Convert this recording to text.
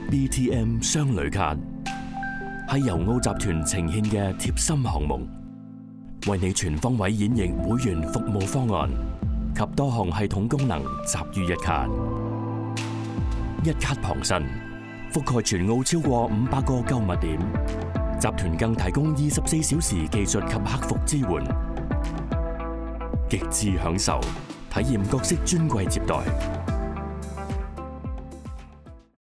BTM 雙旅卡係由澳集團呈獻嘅貼心項目，為你全方位演繹會員服務方案及多項系統功能集於一卡。一卡傍身，覆蓋全澳超過500個購物點，集團更提供24小時技術及客服支援，極致享受，體驗各式專櫃接待。